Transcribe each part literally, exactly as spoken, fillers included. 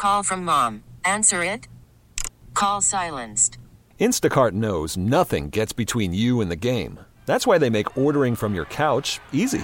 Call from mom. Answer it. Call silenced. Instacart knows nothing gets between you and the game. That's why they make ordering from your couch easy.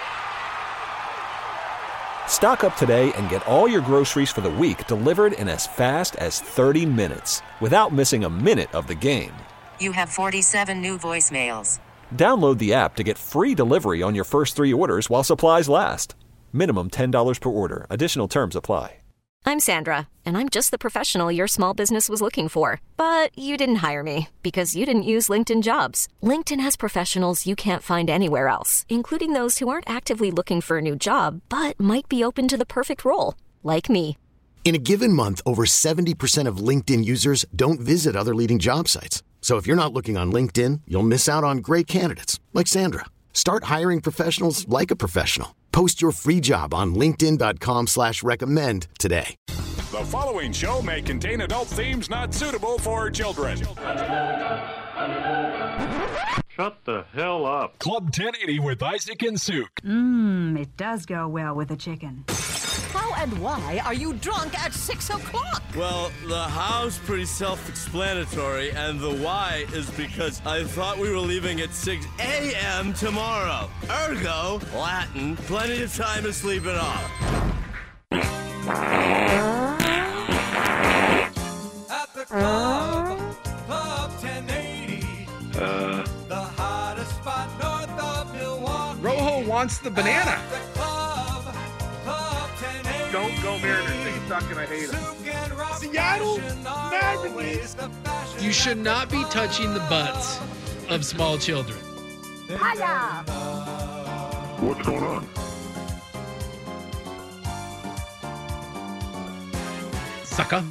Stock up today and get all your groceries for the week delivered in as fast as thirty minutes without missing a minute of the game. You have forty-seven new voicemails. Download the app to get free delivery on your first three orders while supplies last. Minimum ten dollars per order. Additional terms apply. I'm Sandra, and I'm just the professional your small business was looking for. But you didn't hire me because you didn't use LinkedIn Jobs. LinkedIn has professionals you can't find anywhere else, including those who aren't actively looking for a new job, but might be open to the perfect role, like me. In a given month, over seventy percent of LinkedIn users don't visit other leading job sites. So if you're not looking on LinkedIn, you'll miss out on great candidates like Sandra. Start hiring professionals like a professional. Post your free job on linkedin.com slash recommend today. The following show may contain adult themes not suitable for children. Shut the hell up. Club ten eighty with Isaac and Suk. Mmm, it does go well with a chicken. How and why are you drunk at six o'clock? Well, the how's pretty self-explanatory, and the why is because I thought we were leaving at six a.m. tomorrow. Ergo, Latin, plenty of time to sleep it off. At the club, Club ten eighty, Uh. the hottest spot north of Milwaukee. Rojo wants the banana. At the club, Club ten eighty. Don't go Mariners. They suck and I hate them. Seattle Mariners. You should not be touching the butts of small children. Hiya! What's going on? Sucker.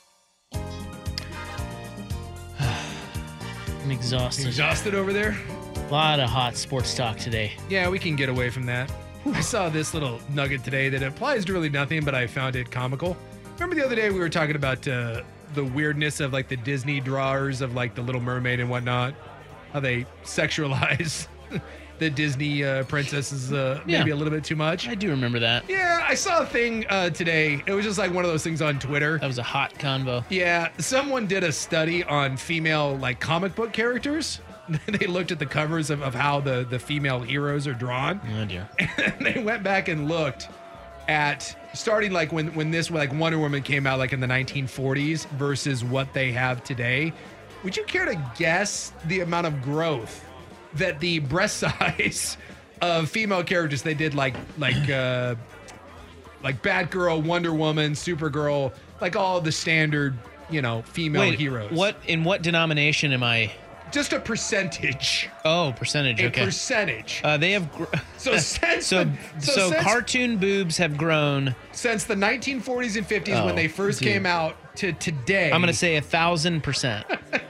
I'm exhausted. Exhausted over there? A lot of hot sports talk today. Yeah, we can get away from that. I saw this little nugget today that applies to really nothing, but I found it comical. Remember the other day we were talking about uh, the weirdness of like the Disney drawers of like the Little Mermaid and whatnot? How they sexualize the Disney uh, princesses uh, maybe Yeah. a little bit too much. I do remember that. Yeah, I saw a thing uh, today. It was just like one of those things on Twitter. That was a hot convo. Yeah, someone did a study on female like comic book characters. They looked at the covers of, of how the, the female heroes are drawn. Oh dear. And they went back and looked at starting like when, when this like Wonder Woman came out like in the nineteen forties versus what they have today. Would you care to guess the amount of growth that the breast size of female characters they did like like uh, like Batgirl, Wonder Woman, Supergirl, like all the standard, you know, female Wait, heroes. What in what denomination am I? Just a percentage. Oh, percentage. A Okay. percentage. Uh, they have. Gr- So since so the- so, so since- cartoon boobs have grown. Since the nineteen forties and fifties Oh, when they first dude. came out to today. I'm gonna say a thousand percent.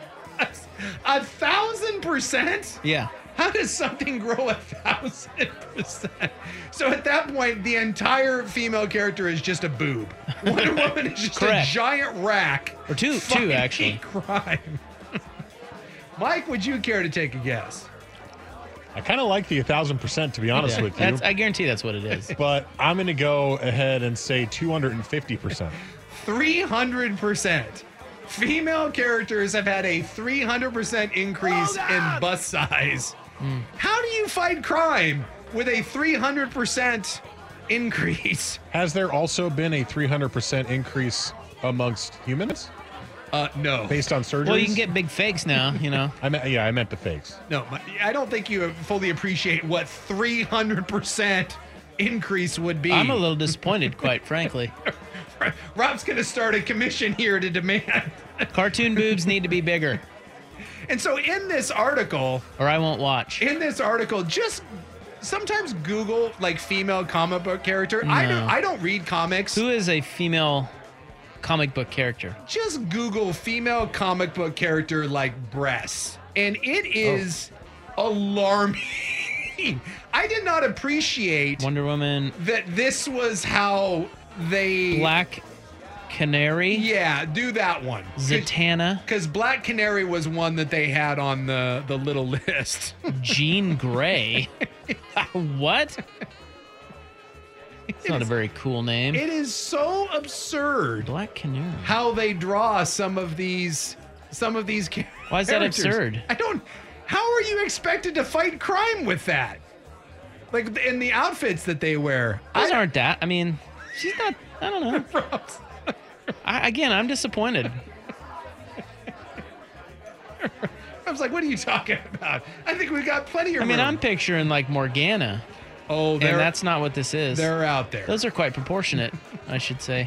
A thousand percent? Yeah. How does something grow a thousand percent? So at that point, the entire female character is just a boob. Wonder Woman is just Correct. a giant rack. Or two, two fighting actually. crime. Mike, would you care to take a guess? I kind of like the one thousand percent, to be honest Yeah, with you. that's, I guarantee that's what it is. But I'm going to go ahead and say two hundred fifty percent. three hundred percent. Female characters have had a three hundred percent increase in bust size. Mm. How do you fight crime with a three hundred percent increase? Has there also been a three hundred percent increase amongst humans? Uh, no. Based on surgeries? Well, you can get big fakes now, you know. I meant, yeah, I meant the fakes. No, I don't think you fully appreciate what three hundred percent increase would be. I'm a little disappointed, quite frankly. Rob's going to start a commission here to demand. Cartoon boobs need to be bigger. And so in this article, or I won't watch. In this article, just sometimes Google like female comic book character. No. I don't I don't read comics. Who is a female comic book character? Just Google female comic book character like breasts. And it is oh. alarming. I did not appreciate Wonder Woman. That this was how they Black Canary. Yeah, do that one. Zatanna. Because Black Canary was one that they had on the, the little list. Jean Grey. What? It's not a very cool name. It is so absurd. Black Canary. How they draw some of these, some of these characters. Why is that absurd? I don't. How are you expected to fight crime with that? Like in the outfits that they wear. Those I, aren't that. I mean, she's not. I don't know. I, again, I'm disappointed. I was like, what are you talking about? I think we got plenty of I mean, room. I'm picturing like Morgana. Oh, and that's not what this is. They're out there. Those are quite proportionate, I should say.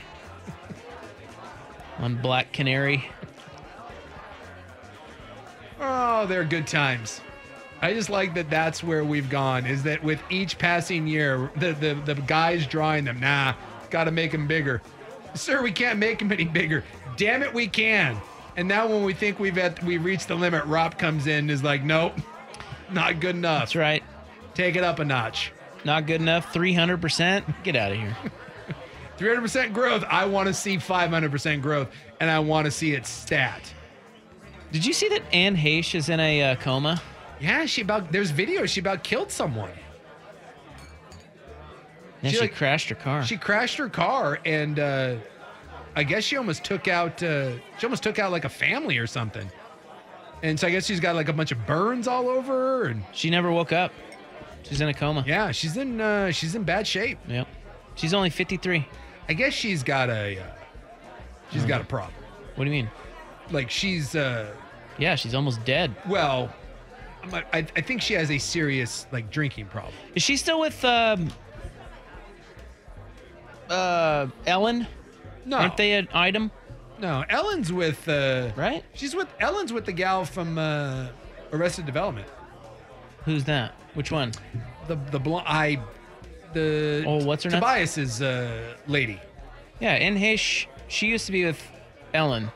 On Black Canary. Oh, they're good times. I just like that that's where we've gone, is that with each passing year, the, the, the guys drawing them, nah, got to make them bigger. Sir, we can't make them any bigger. Damn it, we can. And now when we think we've at, we've reached the limit, Rob comes in and is like, nope, not good enough. That's right. Take it up a notch. Not good enough. three hundred percent. Get out of here. three hundred percent growth. I want to see five hundred percent growth, and I want to see it stat. Did you see that Anne Heche is in a uh, coma? Yeah, she about, there's videos, she about killed someone. Yeah, she, she like, crashed her car. She crashed her car, and uh, I guess she almost took out, uh, she almost took out like a family or something. And so I guess she's got like a bunch of burns all over her. And she never woke up. She's in a coma. Yeah, she's in uh, she's in bad shape. Yep. She's only fifty-three. I guess she's got a uh, she's mm-hmm. got a problem. What do you mean? Like she's uh, yeah, she's almost dead. Well, I, I think she has a serious like drinking problem. Is she still with um, uh, Ellen? No. Aren't they an item? No, Ellen's with uh, right. She's with Ellen's with the gal from uh, Arrested Development. Who's that? Which one? The the blonde. I the oh, what's her name? Tobias's uh, lady. Yeah, Anne Heche. She used to be with Ellen.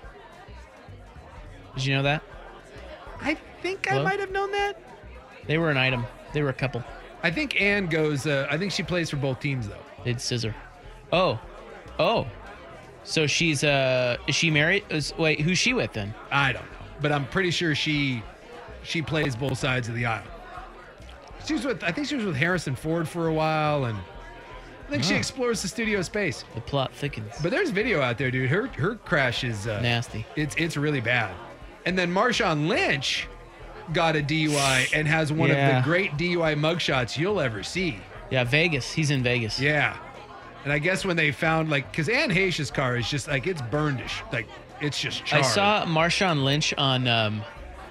Did you know that? I think Hello? I might have known that. They were an item. They were a couple. I think Anne goes. Uh, I think she plays for both teams though. They'd scissor. Oh, oh. So she's uh, is she married? Is, wait, who's she with then? I don't know, but I'm pretty sure she she plays both sides of the aisle. She was with, I think she was with Harrison Ford for a while, and I think oh. she explores the studio space. The plot thickens. But there's video out there, dude. Her her crash is uh, nasty. It's it's really bad. And then Marshawn Lynch got a D U I and has one yeah. of the great D U I mugshots you'll ever see. Yeah, Vegas. He's in Vegas. Yeah. And I guess when they found, like, because Anne Heche's car is just, like, it's burnish. Like, it's just charred. I saw Marshawn Lynch on, um,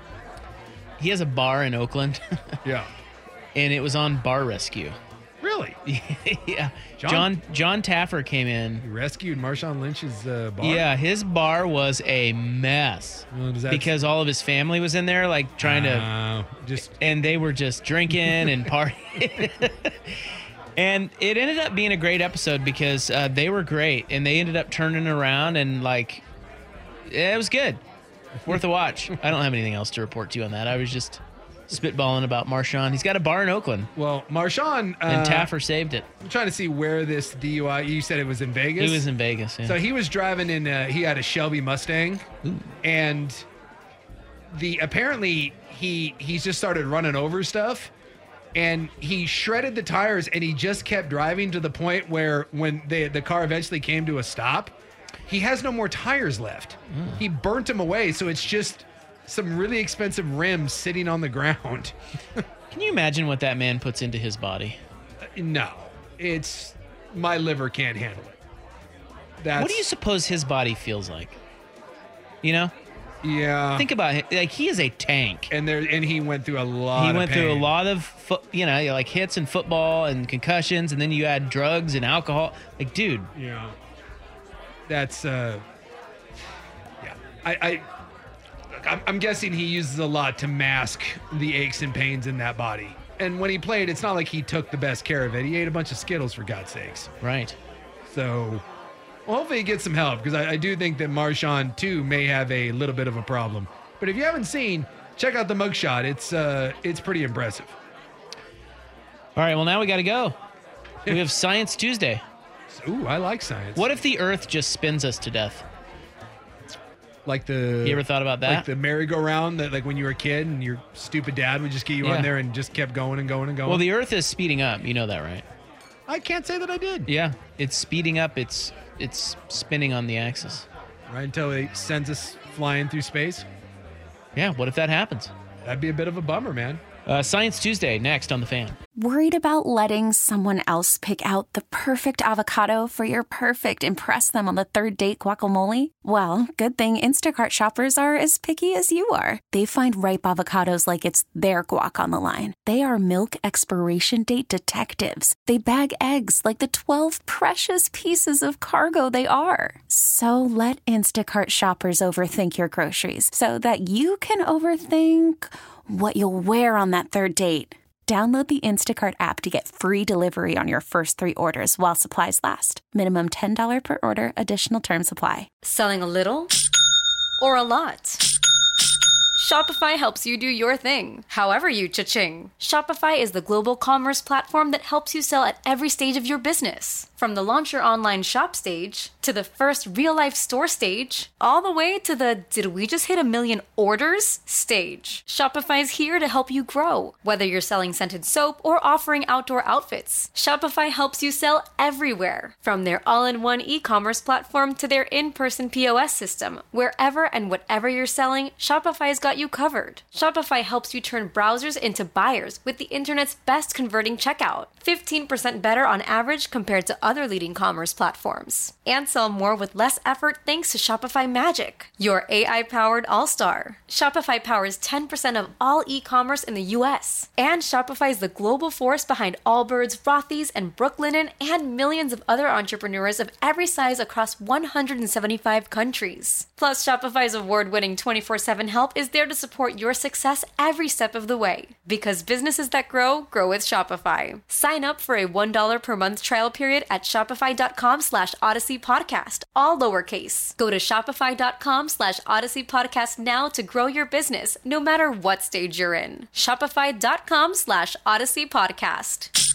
he has a bar in Oakland. Yeah. And it was on Bar Rescue. Really? Yeah. John, John John Taffer came in. He rescued Marshawn Lynch's uh, bar? Yeah, his bar was a mess. Well, does that because all of his family was in there, like, trying uh, to... just And they were just drinking and partying. And it ended up being a great episode because uh, they were great. And they ended up turning around and, like, it was good. Worth a watch. I don't have anything else to report to you on that. I was just spitballing about Marshawn. He's got a bar in Oakland. Well, Marshawn... Uh, and Taffer saved it. I'm trying to see where this D U I... You said it was in Vegas? He was in Vegas, yeah. So he was driving in... Uh, he had a Shelby Mustang. Ooh. And the apparently he he's just started running over stuff. And he shredded the tires, and he just kept driving to the point where when they, the car eventually came to a stop, he has no more tires left. Mm. He burnt them away, so it's just some really expensive rims sitting on the ground. Can you imagine what that man puts into his body? Uh, no. It's... My liver can't handle it. That's, what do you suppose his body feels like? You know? Yeah. Think about it. Like, he is a tank. And there, and he went through a lot He of went pain. through a lot of, fo- you know, like hits in football and concussions, and then you add drugs and alcohol. Like, dude. Yeah. That's, uh... Yeah. I... I I'm, I'm guessing he uses a lot to mask the aches and pains in that body. And when he played, it's not like he took the best care of it. He ate a bunch of Skittles, for God's sakes. Right. So... Well, hopefully he gets some help, because I, I do think that Marshawn, too, may have a little bit of a problem. But if you haven't seen, check out the mugshot. It's uh, it's pretty impressive. All right, well, now we got to go. We have Science Tuesday. Ooh, I like science. What if the Earth just spins us to death? Like the... You ever thought about that? Like the merry-go-round, that like when you were a kid and your stupid dad would just get you Yeah. on there and just kept going and going and going? Well, the Earth is speeding up. You know that, right? I can't say that I did. Yeah, it's speeding up. It's it's spinning on the axis. Right until it sends us flying through space. Yeah, what if that happens? That'd be a bit of a bummer, man. Uh, Science Tuesday, next on The Fan. Worried about letting someone else pick out the perfect avocado for your perfect impress them on the third date guacamole? Well, good thing Instacart shoppers are as picky as you are. They find ripe avocados like it's their guac on the line. They are milk expiration date detectives. They bag eggs like the twelve precious pieces of cargo they are. So let Instacart shoppers overthink your groceries so that you can overthink what you'll wear on that third date. Download the Instacart app to get free delivery on your first three orders while supplies last. Minimum ten dollars per order. Additional terms apply. Selling a little or a lot? Shopify helps you do your thing, however you cha-ching. Shopify is the global commerce platform that helps you sell at every stage of your business. From the launch your online shop stage, to the first real-life store stage, all the way to the did we just hit a million orders stage. Shopify is here to help you grow. Whether you're selling scented soap or offering outdoor outfits, Shopify helps you sell everywhere. From their all-in-one e-commerce platform to their in-person P O S system, wherever and whatever you're selling, Shopify's got you covered. Shopify helps you turn browsers into buyers with the internet's best converting checkout. fifteen percent better on average compared to other leading commerce platforms. And sell more with less effort thanks to Shopify Magic, your A I-powered all-star. Shopify powers ten percent of all e-commerce in the U S. And Shopify is the global force behind Allbirds, Rothy's, and Brooklinen, and millions of other entrepreneurs of every size across one hundred seventy-five countries. Plus, Shopify's award-winning twenty-four seven help is there to support your success every step of the way. Because businesses that grow, grow with Shopify. Sign up for a one dollar per month trial period at shopify.com slash Odyssey Podcast, all lowercase. Go to shopify.com slash Odyssey Podcast now to grow your business, no matter what stage you're in. Shopify.com slash Odyssey Podcast.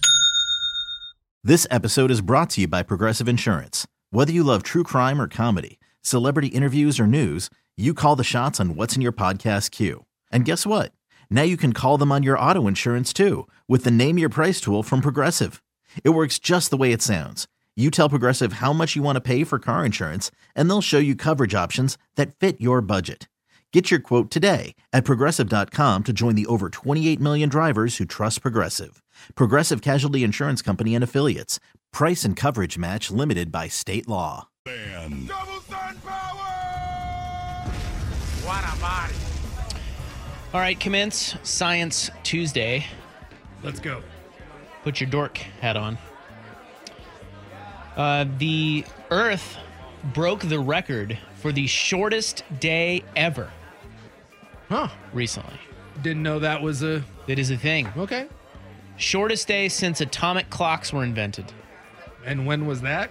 This episode is brought to you by Progressive Insurance. Whether you love true crime or comedy, celebrity interviews or news, you call the shots on what's in your podcast queue. And guess what? Now you can call them on your auto insurance too with the Name Your Price tool from Progressive. It works just the way it sounds. You tell Progressive how much you want to pay for car insurance, and they'll show you coverage options that fit your budget. Get your quote today at Progressive dot com to join the over twenty-eight million drivers who trust Progressive. Progressive Casualty Insurance Company and Affiliates. Price and coverage match limited by state law. Man. Double sun power! What a body. All right, commence Science Tuesday. Let's go. Put your dork hat on. Uh, the Earth broke the record for the shortest day ever. Huh. Recently. Didn't know that was a... It is a thing. Okay. Shortest day since atomic clocks were invented. And when was that?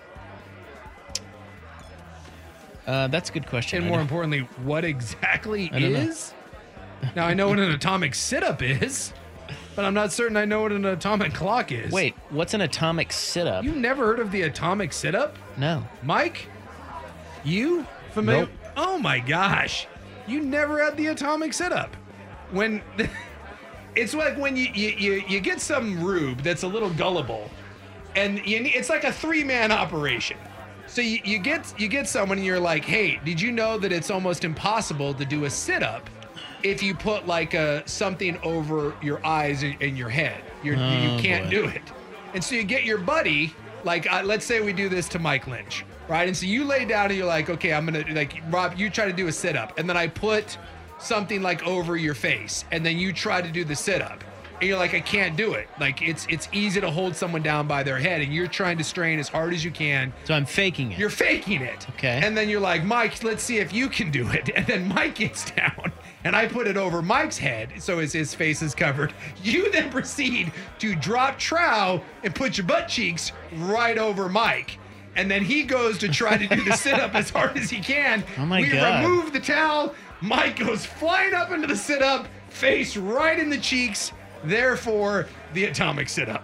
Uh, that's a good question. And I more don't- importantly, what exactly I don't know. is? Now, I know what an atomic sit-up is, but I'm not certain I know what an atomic clock is. Wait, what's an atomic sit-up? You never heard of the atomic sit-up? No. Mike? You? Familiar? Nope. Oh my gosh. You never had the atomic sit-up. When... It's like when you, you, you, you get some rube that's a little gullible, and you, it's like a three-man operation. So you, you get you get someone and you're like, hey, did you know that it's almost impossible to do a sit-up if you put like a something over your eyes and, and your head? You're, Oh, you can't boy. do it. And so you get your buddy, like uh, let's say we do this to Mike Lynch, right? And so you lay down and you're like, okay, I'm gonna like Rob, you try to do a sit-up, and then I put something like over your face, and then you try to do the sit-up, and you're like, I can't do it. Like it's it's easy to hold someone down by their head, and you're trying to strain as hard as you can. So I'm faking it. You're faking it. Okay. And then you're like, Mike, let's see if you can do it. And then Mike gets down, and I put it over Mike's head, so his, his face is covered. You then proceed to drop trow and put your butt cheeks right over Mike. And then he goes to try to do the sit-up as hard as he can. Oh my we God. remove the towel. Mike goes flying up into the sit-up, face right in the cheeks. Therefore, the atomic sit-up.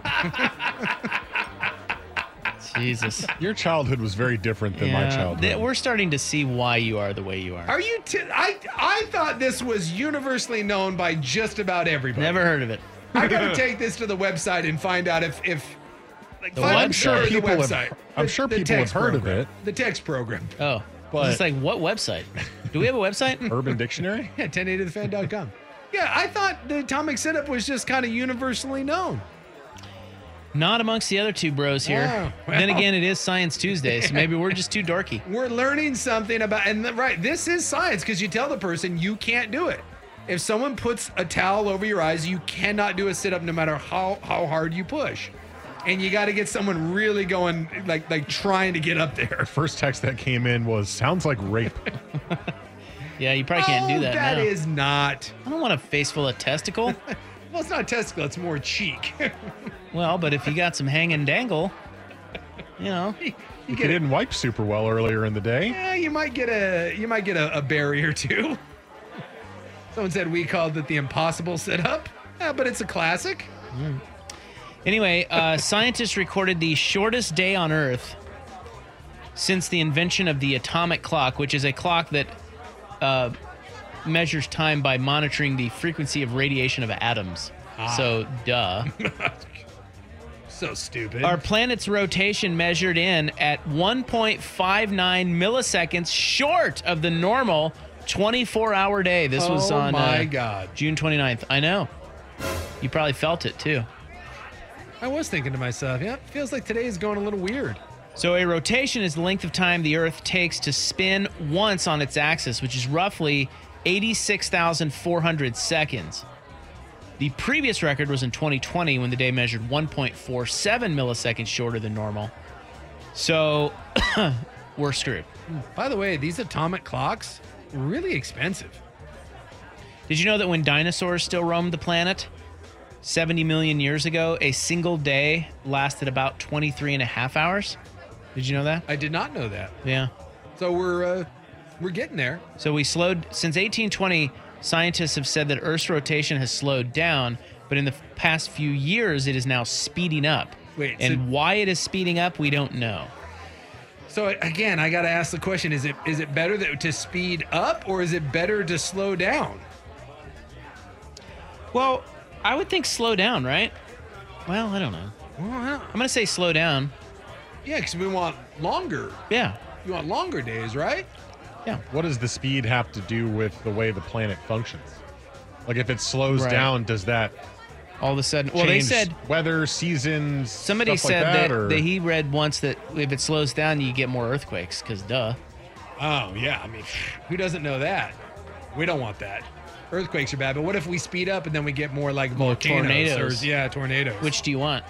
Jesus. Your childhood was very different than my Yeah, childhood. th- we're starting to see why you are the way you are. Are you? T- I I thought this was universally known by just about everybody. Never heard of it. I got to take this to the website and find out if if Like The five what? I'm sure or the people have. website. I'm The- sure the people have text heard program. of it. The text program. Oh, But- it's like what website? Do we have a website? Urban Dictionary. Yeah, ten eighty the fan dot com. Yeah, I thought the atomic setup was just kind of universally known. Not amongst the other two bros here. Oh, Then well. again, it is Science Tuesday, so maybe we're just too dorky. We're learning something about, and the, right, this is science because you tell the person you can't do it. If someone puts a towel over your eyes, you cannot do a sit up no matter how, how hard you push. And you got to get someone really going, like like trying to get up there. First text that came in was sounds like rape. Yeah, you probably can't Oh, do that That now. is not. I don't want a face full of testicle. Well, it's not testicle, it's more cheek. Well, but if you got some hang and dangle, you know. you You get it. didn't wipe super well earlier in the day. Yeah, you might get a you might get a, a berry or two. Someone said we called it the impossible sit up. Yeah, but it's a classic. Anyway, uh, scientists recorded the shortest day on Earth since the invention of the atomic clock, which is a clock that uh, measures time by monitoring the frequency of radiation of atoms. Ah. So, duh. So stupid. Our planet's rotation measured in at one point five nine milliseconds short of the normal twenty-four hour day. This was Oh on my uh, God. June twenty-ninth. I know. You probably felt it too. I was thinking to myself, yeah, feels like today is going a little weird. So a rotation is the length of time the Earth takes to spin once on its axis, which is roughly eighty-six thousand four hundred seconds. The previous record was in twenty twenty when the day measured one point four seven milliseconds shorter than normal. So we're screwed. By the way, these atomic clocks, really expensive. Did you know that when dinosaurs still roamed the planet seventy million years ago, a single day lasted about twenty-three and a half hours? Did you know that? I did not know that. Yeah. So we're uh, we're getting there. So we slowed since eighteen twenty. Scientists have said that Earth's rotation has slowed down, but in the past few years, it is now speeding up. Wait, and so- why it is speeding up, we don't know. So again, I got to ask the question: Is it is it better that, to speed up, or is it better to slow down? Well, I would think slow down, right? Well, I don't know. Well, I don't- I'm going to say slow down. yeah, because we want longer. Yeah. You want longer days, right? Yeah. What does the speed have to do with the way the planet functions? Like if it slows Right. down, does that All of a sudden, well, they change said weather, seasons? somebody stuff said like that, that, or- that he read once that if it slows down, you get more earthquakes. Because duh. Oh yeah, I mean, who doesn't know that? We don't want that. Earthquakes are bad, but what if we speed up and then we get more like More volcanoes? tornadoes. Or, yeah, tornadoes. Which do you want?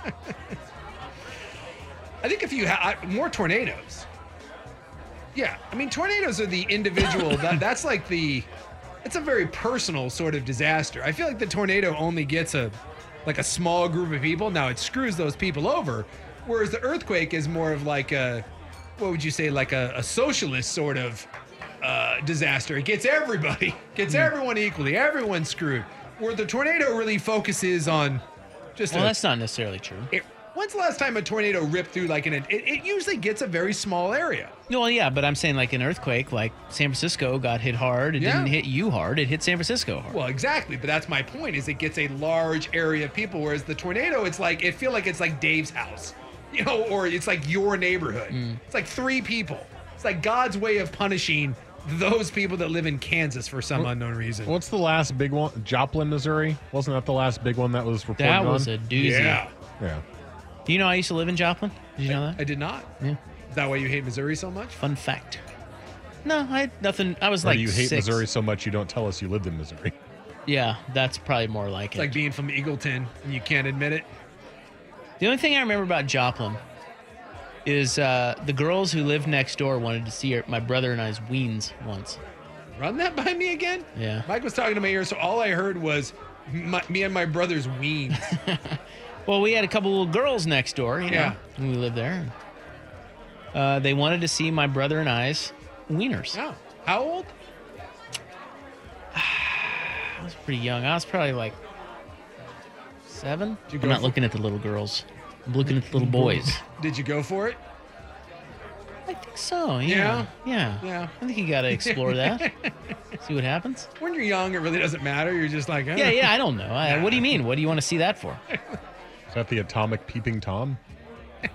I think if you have more tornadoes. Yeah, I mean, tornadoes are the individual. that that's like the. It's a very personal sort of disaster. I feel like the tornado only gets a, like a small group of people. Now it screws those people over, whereas the earthquake is more of like a, what would you say, like a, a socialist sort of uh, disaster. It gets everybody, gets everyone equally. Everyone's screwed. Where the tornado really focuses on just. Well, a, that's not necessarily true. it, when's the last time a tornado ripped through like an? It, it usually gets a very small area. Well, yeah, but I'm saying like an earthquake, like San Francisco got hit hard. It Yeah. didn't hit you hard. It hit San Francisco hard. Well, exactly, but that's my point. Is it gets a large area of people, whereas the tornado, it's like it feel like it's like Dave's house, you know, or it's like your neighborhood. It's like three people. It's like God's way of punishing those people that live in Kansas for some unknown reason. What's the last big one? Joplin, Missouri. Wasn't that the last big one that was reported That on? was a doozy. Yeah, Yeah. Do you know I used to live in Joplin? Did you know that? I did not. Yeah. Is that why you hate Missouri so much? Fun fact. No, I had nothing. I was Or like do you hate six. Missouri so much you don't tell us you lived in Missouri? Yeah, that's probably more like It's it. like being from Eagleton and you can't admit it. The only thing I remember about Joplin is uh, the girls who lived next door wanted to see her, my brother and I's weens once. Run that by me again? Yeah. Mike was talking to my ear, so all I heard was my, me and my brother's weens. Well, we had a couple little girls next door, you know, Yeah. when we lived there. Uh, they wanted to see my brother and I's wieners. Oh, how old? I was pretty young. I was probably like seven. Did you I'm go not for- looking at the little girls. I'm looking at the little boys. Did you go for it? I think so. Yeah. Yeah. Yeah. I think you got to explore that. See what happens. When you're young, it really doesn't matter. You're just like, eh. Yeah, yeah. I don't know. I, what do you mean? What do you want to see that for? Is that the atomic peeping Tom?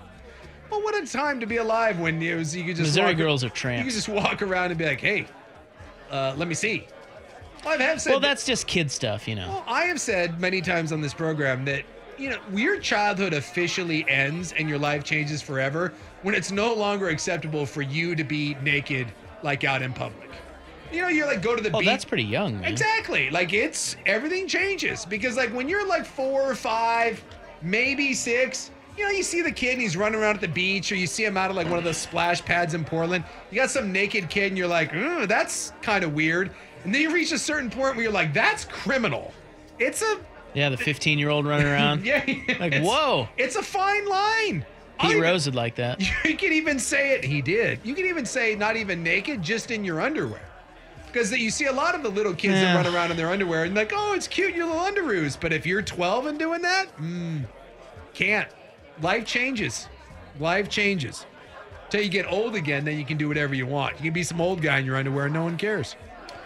Well, what a time to be alive when it was, you could just Missouri walk, girls are You tramps. could just walk around and be like, hey, uh, let me see. Well, I have said Well, that's just kid stuff, you know. Well, I have said many times on this program that, you know, your childhood officially ends and your life changes forever when it's no longer acceptable for you to be naked, like out in public. You know, you're like, go to the Oh, beach. that's pretty young, man. Exactly. Like, it's, everything changes. Because, like, when you're like four or five, maybe six, you know, you see the kid and he's running around at the beach, or you see him out of like one of those splash pads in Portland. You got some naked kid and you're like, ooh, that's kind of weird. And then you reach a certain point where you're like, that's criminal. It's a... Yeah, the fifteen-year-old running around. yeah. Like, it's, whoa. It's a fine line. Pete Rose would like that. You can even say it. He did. You can even say not even naked, just in your underwear. Because you see a lot of the little kids Yeah. that run around in their underwear and like, oh, it's cute, your little underoos. But if you're twelve and doing that, mm, can't. Life changes. Life changes. Till you get old again, then you can do whatever you want. You can be some old guy in your underwear and no one cares.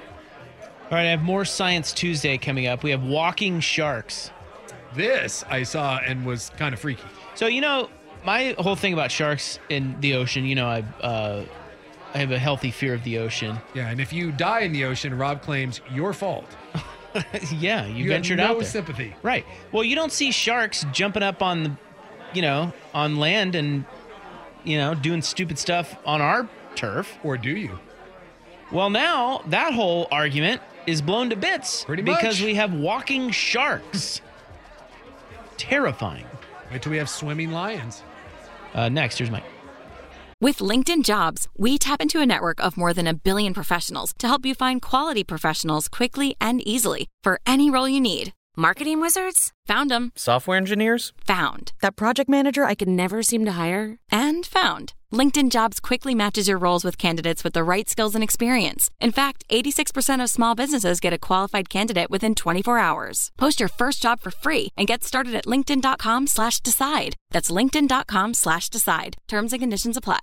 All right, I have more Science Tuesday coming up. We have walking sharks. This I saw and was kind of freaky. So, you know, my whole thing about sharks in the ocean, you know, I uh, I have a healthy fear of the ocean. Yeah, and if you die in the ocean, Rob claims your fault. Yeah, you, You have ventured no out there. sympathy. Right. Well, you don't see sharks jumping up on the, you know, on land and, you know, doing stupid stuff on our turf. Or do you? Well, now that whole argument is blown to bits. Pretty much. Because we have walking sharks. Terrifying. Wait till we have swimming lions. Uh, next, here's Mike. With LinkedIn Jobs, we tap into a network of more than a billion professionals to help you find quality professionals quickly and easily for any role you need. Marketing wizards? Found them. Software engineers? Found. That project manager I could never seem to hire? And found. LinkedIn Jobs quickly matches your roles with candidates with the right skills and experience. In fact, eighty-six percent of small businesses get a qualified candidate within twenty-four hours. Post your first job for free and get started at linkedin.com slash decide. That's linkedin.com slash decide. Terms and conditions apply.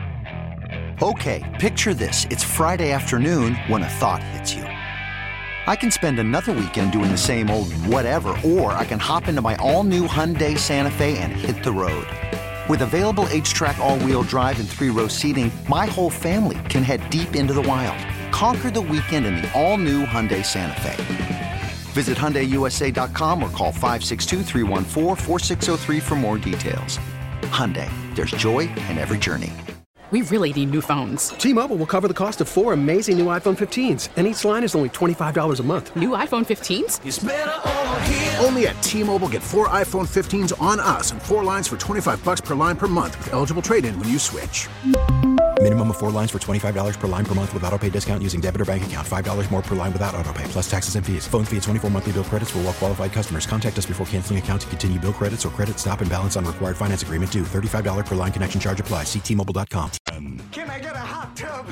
Okay, picture this. It's Friday afternoon when a thought hits you. I can spend another weekend doing the same old whatever, or I can hop into my all-new Hyundai Santa Fe and hit the road. With available H-Track all-wheel drive and three-row seating, my whole family can head deep into the wild. Conquer the weekend in the all-new Hyundai Santa Fe. Visit Hyundai U S A dot com or call five six two, three one four, four six zero three for more details. Hyundai, there's joy in every journey. We really need new phones. T-Mobile will cover the cost of four amazing new iPhone fifteens, and each line is only twenty-five dollars a month. New iPhone fifteens? It's better over here. Only at T-Mobile, get four iPhone fifteens on us and four lines for twenty-five bucks per line per month with eligible trade-in when you switch. Minimum of four lines for twenty-five dollars per line per month with autopay discount using debit or bank account. five dollars more per line without autopay, plus taxes and fees. Phone fee at twenty-four monthly bill credits for well-qualified customers. Contact us before canceling account to continue bill credits or credit stop and balance on required finance agreement due. thirty-five dollars per line connection charge applies. See T Mobile dot com. Can I get a hot tub?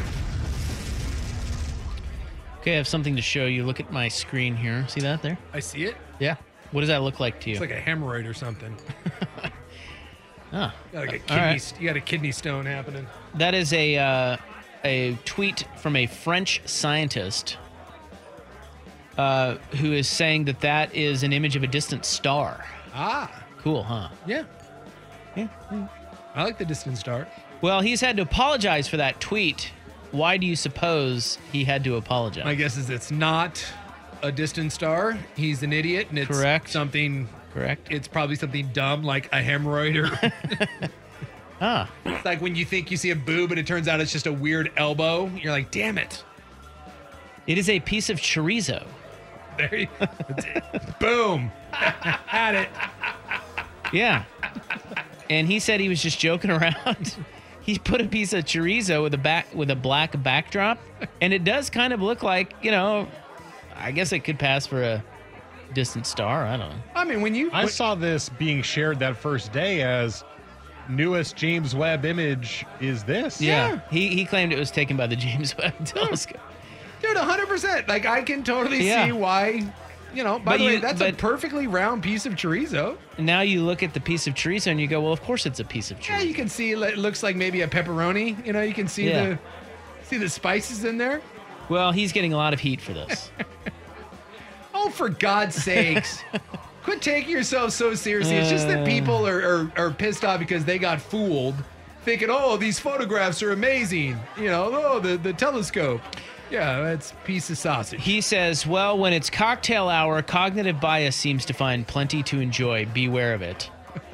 Okay, I have something to show you. Look at my screen here. See that there? I see it. Yeah. What does that look like to you? It's like a hemorrhoid or something. Ah. You got, like a All kidney, right. you got a kidney stone happening. That is a uh, a tweet from a French scientist uh, who is saying that that is an image of a distant star. Ah. Cool, huh? Yeah. Yeah. I like the distant star. Well, he's had to apologize for that tweet. Why do you suppose he had to apologize? My guess is it's not a distant star. He's an idiot, and it's Correct. something. Correct. It's probably something dumb like a hemorrhoid or. Ah. It's like when you think you see a boob and it turns out it's just a weird elbow. You're like, damn it. It is a piece of chorizo. There you Boom. Had it. Yeah. And he said he was just joking around. He put a piece of chorizo with a back with a black backdrop, and it does kind of look like, you know, I guess it could pass for a distant star. I don't know. I mean, when you I saw this being shared that first day as newest James Webb image is this. Yeah. Yeah. He he claimed it was taken by the James Webb Telescope. Dude, one hundred percent. Like, I can totally Yeah. see why, you know, by But the way, you- that's a but- perfectly round piece of chorizo. Now you look at the piece of chorizo and you go, well, of course it's a piece of chorizo. Yeah, you can see it looks like maybe a pepperoni. You know, you can see Yeah. the see the spices in there. Well, he's getting a lot of heat for this. Oh, for God's sakes. Quit taking yourself so seriously. It's just that Uh. people are, are, are pissed off because they got fooled thinking, oh, these photographs are amazing. You know, oh, the, the telescope. Yeah, that's a piece of sausage. He says, well, when it's cocktail hour, cognitive bias seems to find plenty to enjoy. Beware of it.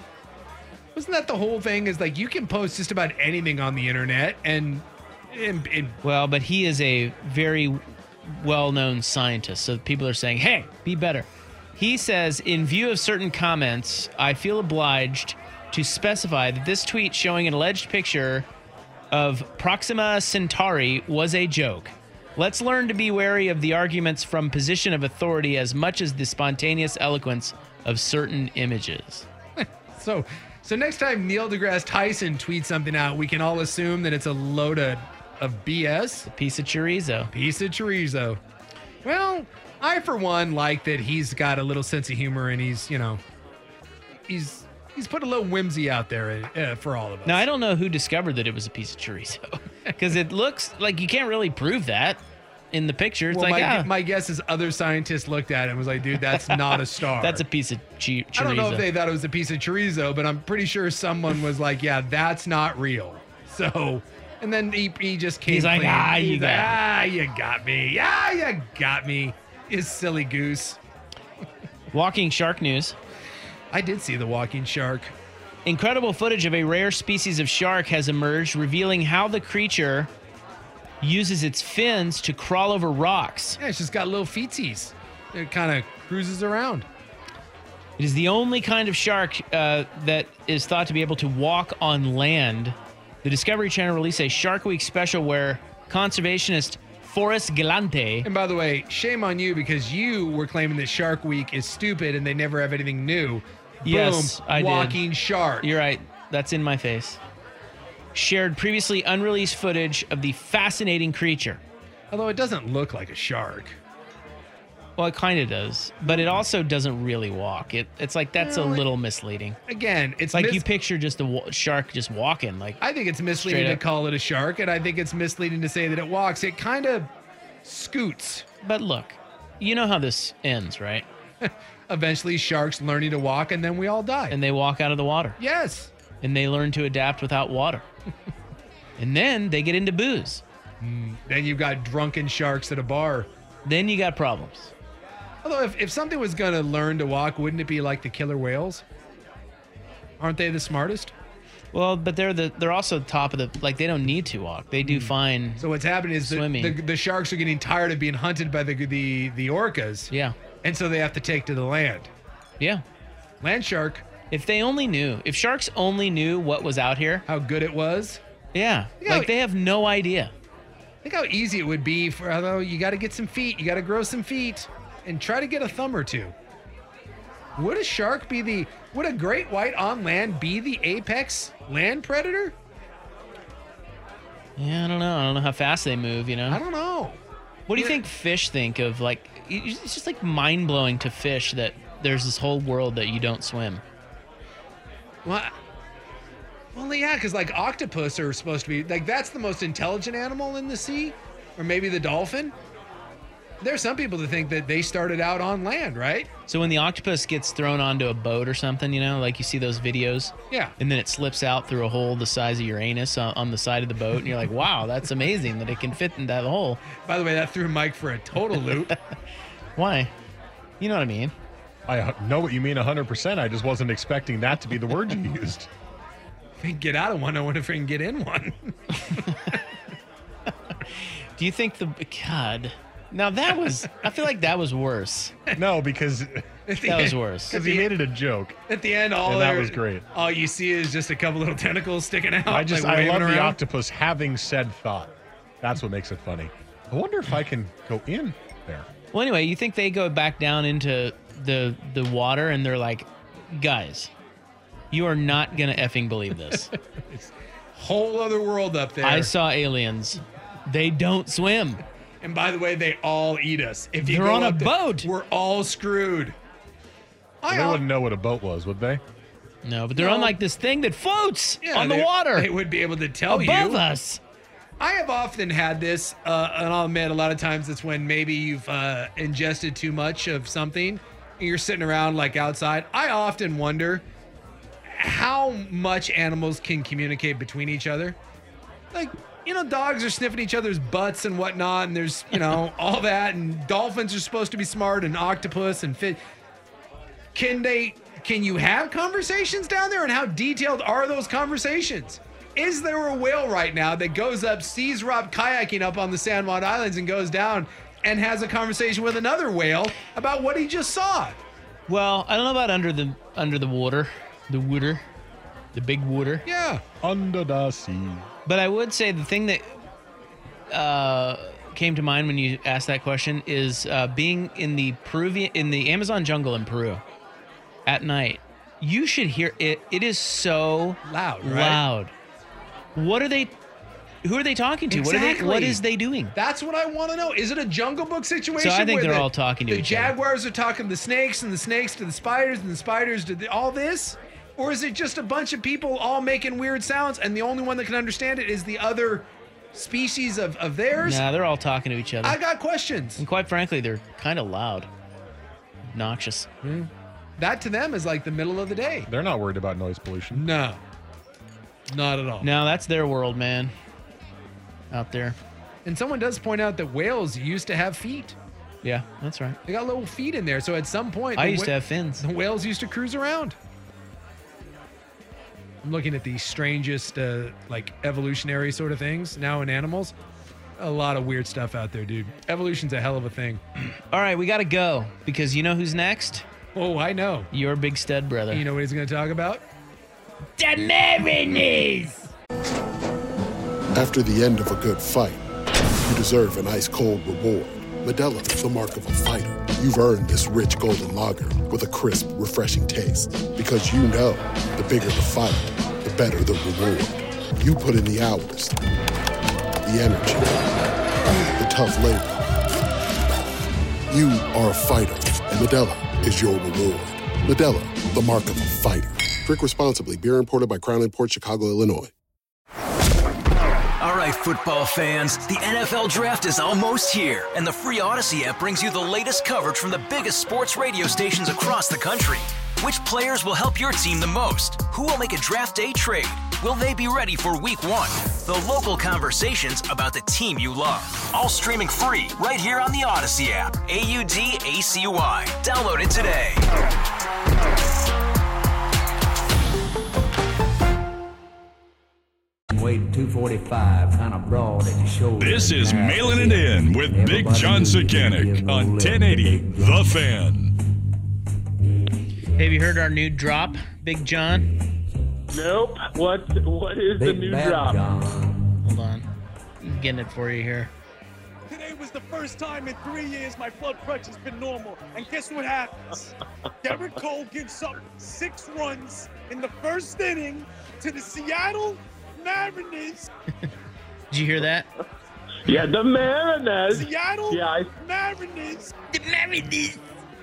Wasn't that the whole thing? Is like you can post just about anything on the internet and, and, and well, but he is a very well-known scientist, so people are saying, hey, be better. He says, in view of certain comments, I feel obliged to specify that this tweet showing an alleged picture of Proxima Centauri was a joke. Let's learn to be wary of the arguments from position of authority as much as the spontaneous eloquence of certain images. so so next time Neil deGrasse Tyson tweets something out, we can all assume that it's a load of, of B S. A piece of chorizo. Piece of chorizo. Well, I, for one, like that he's got a little sense of humor and he's, you know, he's he's put a little whimsy out there uh, for all of us. Now, I don't know who discovered that it was a piece of chorizo because it looks like you can't really prove that in the picture. It's well, like, my, ah. my guess is other scientists looked at it and was like, dude, that's not a star. That's a piece of chi- chorizo. I don't know if they thought it was a piece of chorizo, but I'm pretty sure someone was like, yeah, that's not real. So, and then he, he just came He's like, clean. ah, you He's got like, me. ah, you got me. Ah, you got me. You silly goose. Walking shark news. I did see the walking shark. Incredible footage of a rare species of shark has emerged, revealing how the creature uses its fins to crawl over rocks. Yeah, it's just got little feetsies. It kind of cruises around. It is the only kind of shark uh, that is thought to be able to walk on land. The Discovery Channel released a Shark Week special where conservationist Forrest Galante. And by the way, shame on you because you were claiming that Shark Week is stupid and they never have anything new. Yes, Boom, I walking did. shark. You're right. That's in my face. Shared previously unreleased footage of the fascinating creature. Although it doesn't look like a shark. Well, it kind of does, but it also doesn't really walk. It it's like that's Well, a it- little misleading. Again, it's like mis- you picture just a wa- shark just walking. Like I think it's misleading straight to up. call it a shark, and I think it's misleading to say that it walks. It kind of scoots. But look, you know how this ends, right? Eventually, sharks learning to walk, and then we all die. And they walk out of the water. Yes. And they learn to adapt without water. And then they get into booze. Mm, then you've got drunken sharks at a bar. Then you got problems. Although, if, if something was going to learn to walk, wouldn't it be like the killer whales? Aren't they the smartest? Well, but they're the they're also top of the like they don't need to walk. They do fine. So what's happening is the, Swimming. the the sharks are getting tired of being hunted by the the the orcas. Yeah. And so they have to take to the land. Yeah. Land shark. If they only knew, if sharks only knew what was out here, how good it was. Yeah. You know, like they have no idea. Think how easy it would be for, although you got to get some feet, you got to grow some feet, and try to get a thumb or two. Would a shark be the, would a great white on land be the apex land predator? Yeah, I don't know. I don't know how fast they move, you know? I don't know. What do you think fish think of, like, it's just like mind-blowing to fish that there's this whole world that you don't swim. Well, well yeah, because like octopus are supposed to be, like that's the most intelligent animal in the sea, or maybe the dolphin. There's some people that think that they started out on land, right? So when the octopus gets thrown onto a boat or something, you know, like you see those videos? Yeah. And then it slips out through a hole the size of your anus on, on the side of the boat, and you're like, wow, that's amazing that it can fit in that hole. By the way, that threw Mike for a total loop. Why? You know what I mean? I know what you mean one hundred percent. I just wasn't expecting that to be the word you used. If we can get out of one, I wonder if we can get in one. Do you think the... God... Now that was, I feel like that was worse. No, because that was worse. Because he made it a joke. At the end, all and that there- was great. All you see is just a couple little tentacles sticking out. I just, like I love waving the around. octopus having said thought. That's what makes it funny. I wonder if I can go in there. Well, anyway, you think they go back down into the the water and they're like, guys, you are not gonna effing believe this. It's a whole other world up there. I saw aliens. They don't swim. And by the way, they all eat us. If you They're go on a up there, boat. We're all screwed. Well, they wouldn't know what a boat was, would they? No, but they're No. on like this thing that floats Yeah, on the they- water. They would be able to tell you. above us. I have often had this, uh, and I'll admit a lot of times it's when maybe you've uh, ingested too much of something and you're sitting around like outside. I often wonder, how much animals can communicate between each other. Like, you know, dogs are sniffing each other's butts and whatnot, and there's, you know, all that, and dolphins are supposed to be smart, and octopus and fish. Can they, can you have conversations down there, and how detailed are those conversations? Is there a whale right now that goes up, sees Rob kayaking up on the San Juan Islands and goes down and has a conversation with another whale about what he just saw? Well, I don't know about under the under the water, the water, the big water. Yeah. Under the sea. But I would say the thing that uh, came to mind when you asked that question is uh, being in the Peruvian, in the Amazon jungle in Peru at night. You should hear it. It is so loud. Right? Loud. What are they? Who are they talking to? Exactly. What are they? What is they doing? That's what I want to know. Is it a Jungle Book situation? So I think where they're the, all talking to the each other. Jaguars are talking to the snakes, and the snakes to the spiders, and the spiders to the, all this? Or is it just a bunch of people all making weird sounds, and the only one that can understand it is the other species of, of theirs? Nah, they're all talking to each other. I got questions. And quite frankly, they're kind of loud, obnoxious. Mm. That to them is like the middle of the day. They're not worried about noise pollution. No. Not at all. No, that's their world, man. Out there. And someone does point out that whales used to have feet. Yeah, that's right. They got little feet in there, so at some point... I the used wh- to have fins. The whales used to cruise around. I'm looking at the strangest, uh, like, evolutionary sort of things now in animals. A lot of weird stuff out there, dude. Evolution's a hell of a thing. All right, we got to go because you know who's next? Oh, I know. Your big stud brother. You know what he's going to talk about? The Mariners! After the end of a good fight, you deserve an ice-cold reward. Modelo is the mark of a fighter. You've earned this rich golden lager with a crisp, refreshing taste. Because you know, the bigger the fight, the better the reward. You put in the hours, the energy, the tough labor. You are a fighter, and Modelo is your reward. Modelo, the mark of a fighter. Drink responsibly. Beer imported by Crown Imports, Chicago, Illinois. All right, football fans, the N F L Draft is almost here, and the free Odyssey app brings you the latest coverage from the biggest sports radio stations across the country. Which players will help your team the most? Who will make a draft day trade? Will they be ready for week one? The local conversations about the team you love. All streaming free right here on the Odyssey app. A U D A C Y. Download it today. Weight two forty-five, kind of broad at the shoulder. This is Mailing It In with Big John Sakanik on ten eighty The Fan. Have you heard our new drop, Big John? Nope. What What is Big the new Bad drop? John. Hold on. I'm getting it for you here. Today was the first time in three years my blood pressure's been normal. And guess what happens? Garrett Cole gives up six runs in the first inning to the Seattle Mariners. Did you hear that? Yeah, the Mariners. Seattle Yeah, I, Mariners. The Mariners.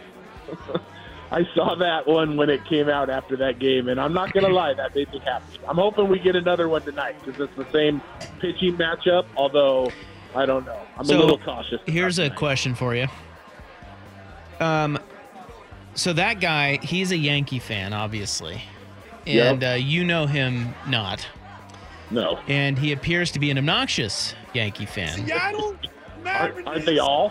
I saw that one when it came out after that game, and I'm not going to lie, that made me happy. I'm hoping we get another one tonight because it's the same pitching matchup, although I don't know. I'm So, a little cautious. Here's a question for you. Um, so that guy, he's a Yankee fan, obviously, and Yep. uh, you know him not. No. And he appears to be an obnoxious Yankee fan. Seattle Mariners. Aren't, aren't they all?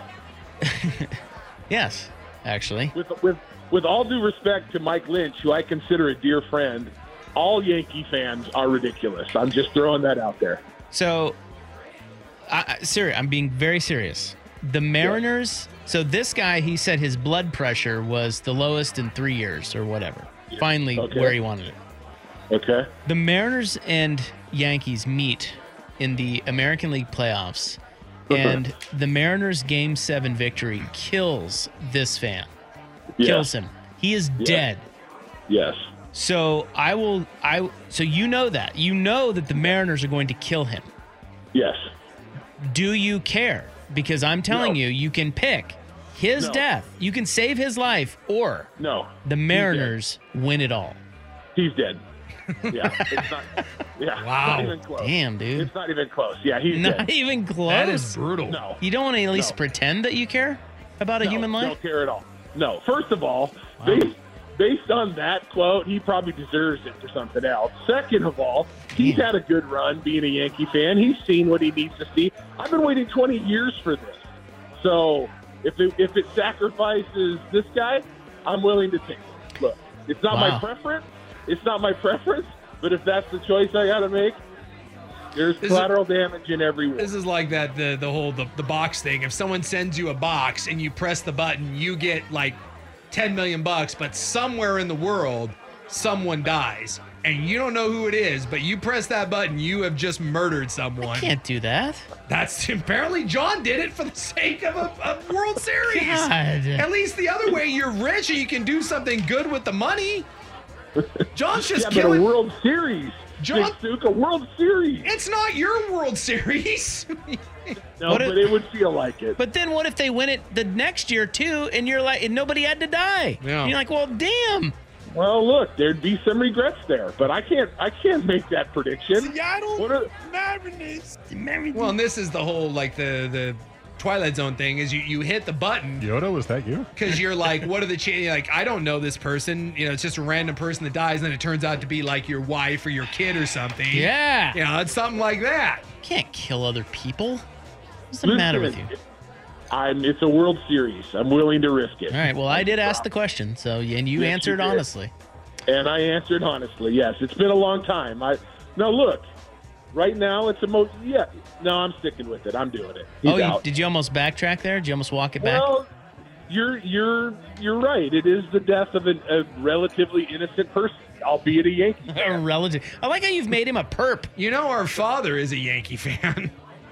Yes, actually. With, with, with all due respect to Mike Lynch, who I consider a dear friend, all Yankee fans are ridiculous. I'm just throwing that out there. So, I, I, serious. I'm being very serious. The Mariners. So this guy, he said his blood pressure was the lowest in three years or whatever. Yeah. Finally, Okay. where he wanted it. Okay. The Mariners and Yankees meet in the American League playoffs, and the Mariners' Game Seven victory kills this fan. Yeah. Kills him. He is Yeah. dead. Yes. So I will. I. So you know that. You know that the Mariners are going to kill him. Yes. Do you care? Because I'm telling No. you, you can pick his No. death. You can save his life, or No. the Mariners win it all. He's dead. Yeah. It's not. Yeah. Wow. Not even close. Damn, dude. It's not even close. Yeah, he's Not dead. even close. That is brutal. No. You don't want to at least No. pretend that you care about a No, human life? Don't care at all. No. First of all, base, based on that quote, he probably deserves it for something else. Second of all, he's had a good run being a Yankee fan. He's seen what he needs to see. I've been waiting twenty years for this. So if it, if it sacrifices this guy, I'm willing to take it. Look, it's not Wow. my preference. It's not my preference. But if that's the choice I got to make, there's This collateral damage in every war. This is like that the the whole the, the box thing. If someone sends you a box and you press the button, you get like ten million bucks, but somewhere in the world someone dies and you don't know who it is, but you press that button, you have just murdered someone. I can't do that. That's apparently John did it for the sake of a, a World Series. God. At least the other way, you're rich and you can do something good with the money. John's just yeah, killing. but a World Series. John, Duke, a World Series. It's not your World Series. No, What but if- it would feel like it. But then what if they win it the next year too, and you're like, and nobody had to die? Yeah. And you're like, well, damn. Well, look, there'd be some regrets there, but I can't. I can't make that prediction. Seattle What are, Mariners. Well, and this is the whole like the the Twilight Zone thing is you you hit the button Yoda, was that you? because you're like, what are the chances? Like, I don't know this person. You know, it's just a random person that dies, and then it turns out to be like your wife or your kid or something. Yeah. You know, it's something like that. Can't kill other people. What's the matter with you? I'm. It's a World Series. I'm willing to risk it. All right. Well, I did ask the question, so and you Yes, answered you did. honestly. And I answered honestly. Yes, it's been a long time. I now look. Right now, it's a mo. Yeah. No, I'm sticking with it. I'm doing it. He's oh, you, out. did you almost backtrack there? Did you almost walk it back? Well, you're you're you're right. It is the death of an, a relatively innocent person, albeit a Yankee A fan. relative. I like how you've made him a perp. You know, our father is a Yankee fan.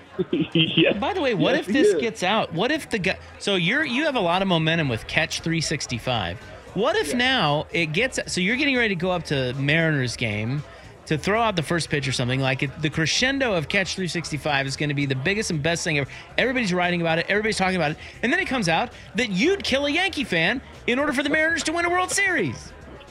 Yes. By the way, what Yes, if he this is. gets out? What if the guy? So you're you have a lot of momentum with Catch three sixty-five. What if now it gets? So you're getting ready to go up to Mariners game to throw out the first pitch or something like it, the crescendo of Catch three sixty-five is going to be the biggest and best thing ever. Everybody's writing about it. Everybody's talking about it. And then it comes out that you'd kill a Yankee fan in order for the Mariners to win a World Series.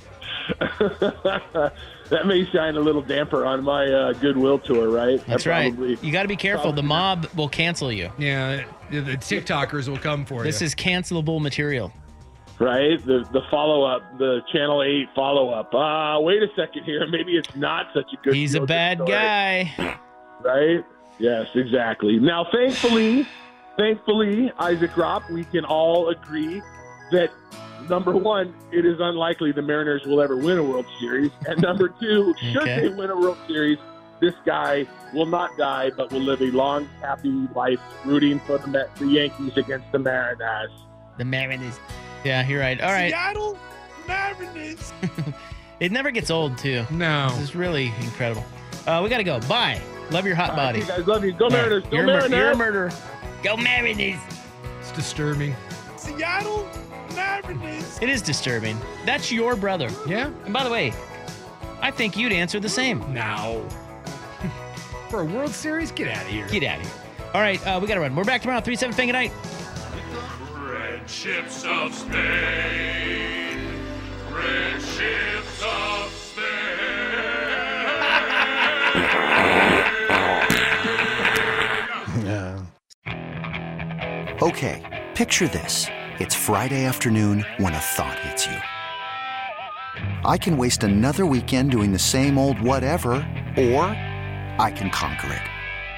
That may shine a little damper on my uh, goodwill tour, right? That's I right. probably- You got to be careful. The mob will cancel you. Yeah, the, the TikTokers will come for This you. is cancelable material. Right? The the follow up, the Channel eight follow up. Ah, wait a second here. Maybe it's not such a good. He's a feel-good bad story. guy. Right? Yes, exactly. Now, thankfully, thankfully, Isaac Ropp, we can all agree that number one, it is unlikely the Mariners will ever win a World Series, and number two, should Okay. they win a World Series, this guy will not die, but will live a long, happy life rooting for the, Ma- the Yankees against the Mariners. The Mariners. Yeah, you're right. All right. Seattle Mariners. It never gets old, too. No. This is really incredible. Uh, we got to go. Bye. Love your hot All right, body. you guys love you. Go All right. Mariners. Go You're, a mur- Mariners. you're a murderer. Go Mariners. It's disturbing. Seattle Mariners. It is disturbing. That's your brother. Yeah. And by the way, I think you'd answer the same. No. For a World Series? Get out of here. Get out of here. All right, uh, we got to run. We're back tomorrow, three seven Fan. Good night. Red ships of Spain. Red ships of Okay, picture this. It's Friday afternoon when a thought hits you. I can waste another weekend doing the same old whatever, or I can conquer it.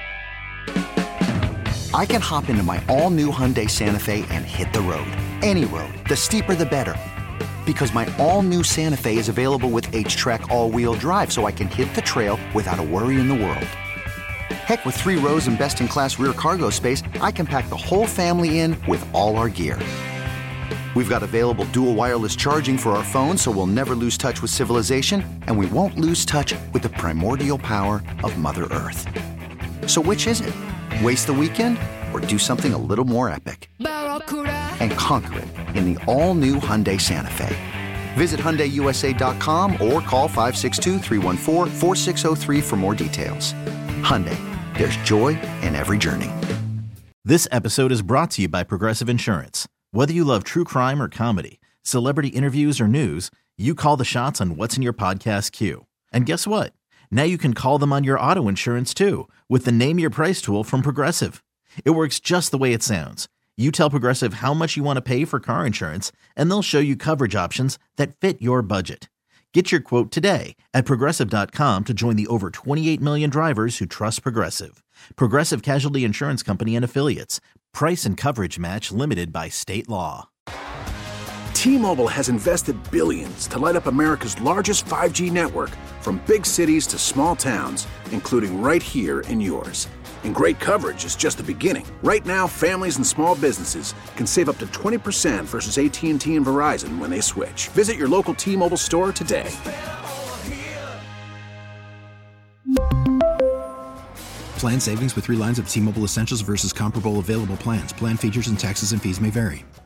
I can hop into my all-new Hyundai Santa Fe and hit the road. Any road. The steeper the better. Because my all-new Santa Fe is available with H-Track all-wheel drive, so I can hit the trail without a worry in the world. Heck, with three rows and best-in-class rear cargo space, I can pack the whole family in with all our gear. We've got available dual wireless charging for our phones, so we'll never lose touch with civilization, and we won't lose touch with the primordial power of Mother Earth. So which is it? Waste the weekend or do something a little more epic? And conquer it in the all-new Hyundai Santa Fe. Visit Hyundai U S A dot com or call five six two, three one four, four six zero three for more details. Hyundai, there's joy in every journey. This episode is brought to you by Progressive Insurance. Whether you love true crime or comedy, celebrity interviews or news, you call the shots on what's in your podcast queue. And guess what? Now you can call them on your auto insurance too with the Name Your Price tool from Progressive. It works just the way it sounds. You tell Progressive how much you want to pay for car insurance, and they'll show you coverage options that fit your budget. Get your quote today at Progressive dot com to join the over twenty-eight million drivers who trust Progressive. Progressive Casualty Insurance Company and Affiliates. Price and coverage match limited by state law. T-Mobile has invested billions to light up America's largest five G network, from big cities to small towns, including right here in yours. And great coverage is just the beginning. Right now, families and small businesses can save up to twenty percent versus A T and T and Verizon when they switch. Visit your local T-Mobile store today. Plan savings with three lines of T-Mobile Essentials versus comparable available plans. Plan features and taxes and fees may vary.